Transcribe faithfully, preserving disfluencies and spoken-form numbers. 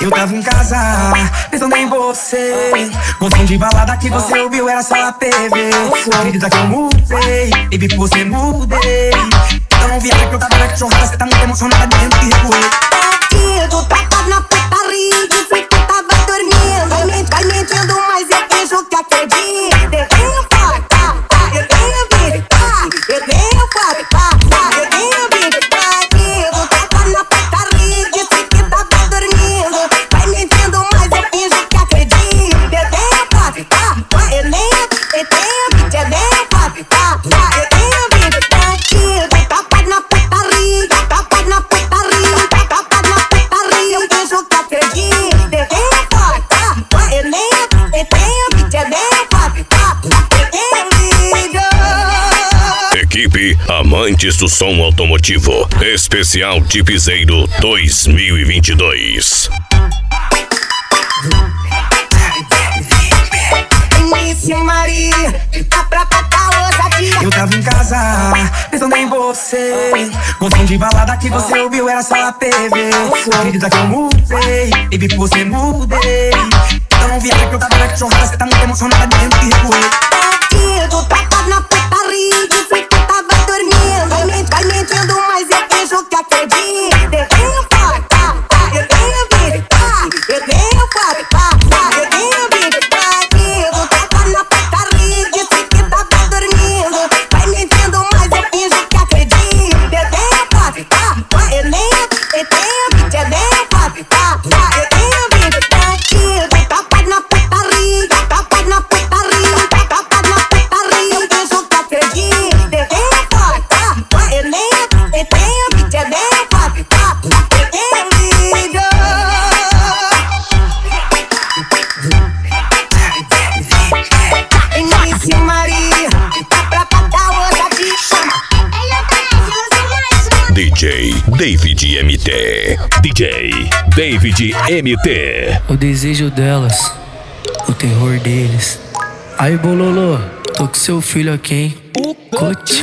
Eu tava em casa, pensando em você. Gostinho de balada que você ouviu era só a T V. Acredita que eu mudei, baby, que você mudei. Então não viaja que eu tava na cachorrada. Cê tá muito emocionada, me dentro que recuei. Bandido, tava na putaria, disse que tava dormindo. Vai men- vai mentindo, mas eu finjo que acredito. Eu tenho foto, tá, tá, eu tenho vídeo, tá. Eu tenho foto, tá, tá, eu tenho vídeo. Bandido, tava na putaria, disse que tava dormindo. Vai mentindo, mas eu finjo que acredito. Eu tenho foto, tá, tá, eu tenho, eu tenho vídeo. Eu tenho foto, tá, tá, eu tenho vídeo. Bandido, tava na putaria, tava na putaria, tava na putaria. Eu finjo que acredito. Eu tenho foto, tá, tá, eu tenho, eu tenho vídeo. Eu tenho foto, tá, tá, eu tenho vídeo. Equipe Amantes do Som Automotivo. Especial de Piseiro dois mil e vinte e dois. Início Maria, tá pra pagar ousadia. Eu tava em casa, pensando em você. Gostinho de balada que você ouviu era só a T V. Acredita que eu mudei, baby, que você mudei. Então não viaja que eu tava na cachorrada. Cê tá muito emocionada, me dentro que recuei. Bandido, tava na putaria, disse que tava dormindo. Vai men- vai mentindo, mas eu finjo que acredito. Eu tenho foto, tá, tá, eu tenho vídeo, tá. Eu tenho foto, tá, tá, eu tenho vídeo. Bandido, tava na putaria, disse que tava dormindo. Vai mentindo, mas eu finjo que acredito. Eu tenho foto, tá, tá, eu tenho, eu tenho vídeo. Eu tenho foto, tá, tá, eu tenho vídeo. Bandido, tava na putaria, tava na putaria, tava na putaria. Eu finjo que acredito. Eu tenho foto, tá, tá, eu tenho, eu tenho vídeo. Eu tenho foto, tá, tá, eu tenho vídeo. Início Maria, tá pra pagar ousadia. Chama. D J David M T. D J David M T. O desejo delas, o terror deles. Aí, Bololô, tô com seu filho aqui, hein? Coach.